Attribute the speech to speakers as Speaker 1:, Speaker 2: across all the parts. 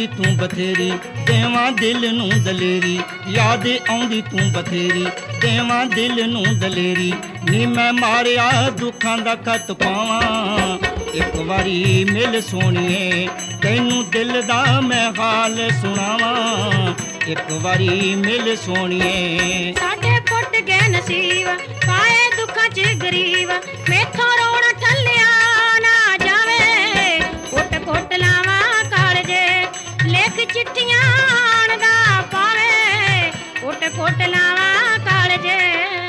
Speaker 1: तू बथेरी देवां दिल नूं दलेरी, याद आउंदी तू बथेरी देवां दिल नूं दलेरी। नी मैं मारिया दुखां दा खत पावां, एक वारी मिल सोनिए तैनू दिल दा मैं हाल सुनावां, एक वारी मिल सोनिए।
Speaker 2: साडे फुट गए नसीब पाए दुखां च गरीब, मैथों रोना ठल्लिया ना जावे, कुट कुट लावां कालजे लिख चिट्ठियां आणदा पावे, कुट कुट लावां कालजे।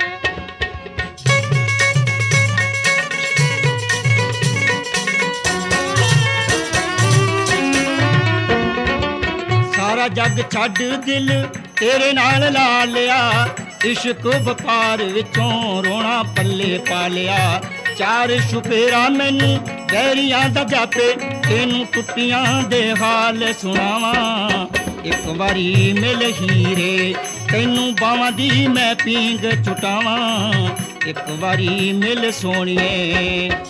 Speaker 1: सारा जग छड्ड दिल तेरे नाल ला लिया, इश्क वपार विचों रोना पल्ले पा लिया। चार शुपेरा मैनू बैरियां दा जापे तेनू टुट्टियां दे हाल सुनावां, एक वारी मिल हीरे तैनू बावां दी मैं पींग छुटावां, एक वारी मिल सोनिए।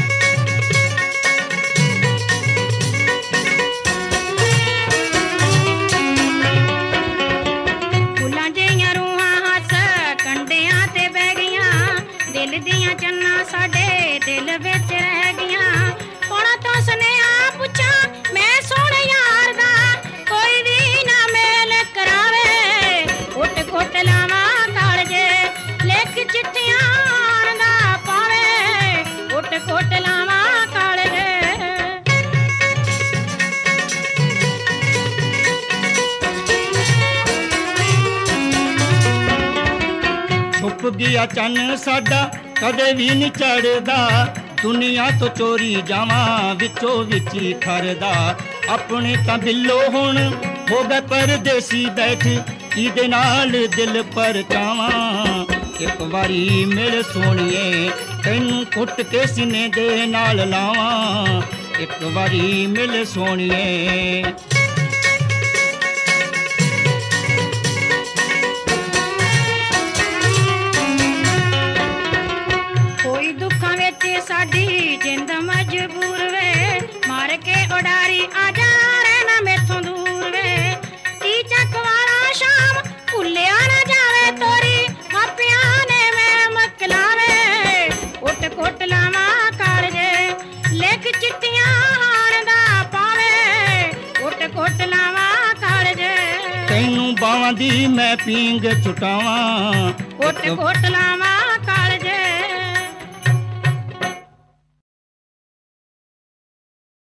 Speaker 2: दिल दियां चन्ना साडे दिल विच रह गईयां, हुण तो सुनेहा पुछां मैं सोहणे यार दा, कोई भी ना मेल करावे, कुट कुट लावां कालजे लिख चिट्ठियां आणदा पावे, कुट कुट लावां कालजे।
Speaker 1: छुप गया चन्न साडा कदे भी नहीं चढ़दा, दुनिया तो चोरी जावां विचों विच ही खरदा। अपने तां बिल्लो हुण हो गए परदेसी बैठ, इहदे नाल दिल परचावां, एक वारी मिल सोनिए तैनू कुट के सीने दे नाल लावां, एक वारी मिल सोनिए।
Speaker 2: साडी जिंद मजबूर वे, मार के उडारी आजा रहना मेथों दूर वे, ती चक वाला शाम भुलिया ना जावे तोरी मापियां ने मैं मकलावे, कुट कुट लावां कालजे लिख चिट्ठियां आणदा पावे, कुट कुट लावां कालजे।
Speaker 1: तैनू बावां दी मैं पींग छुटावां,
Speaker 2: कुट कुट लावां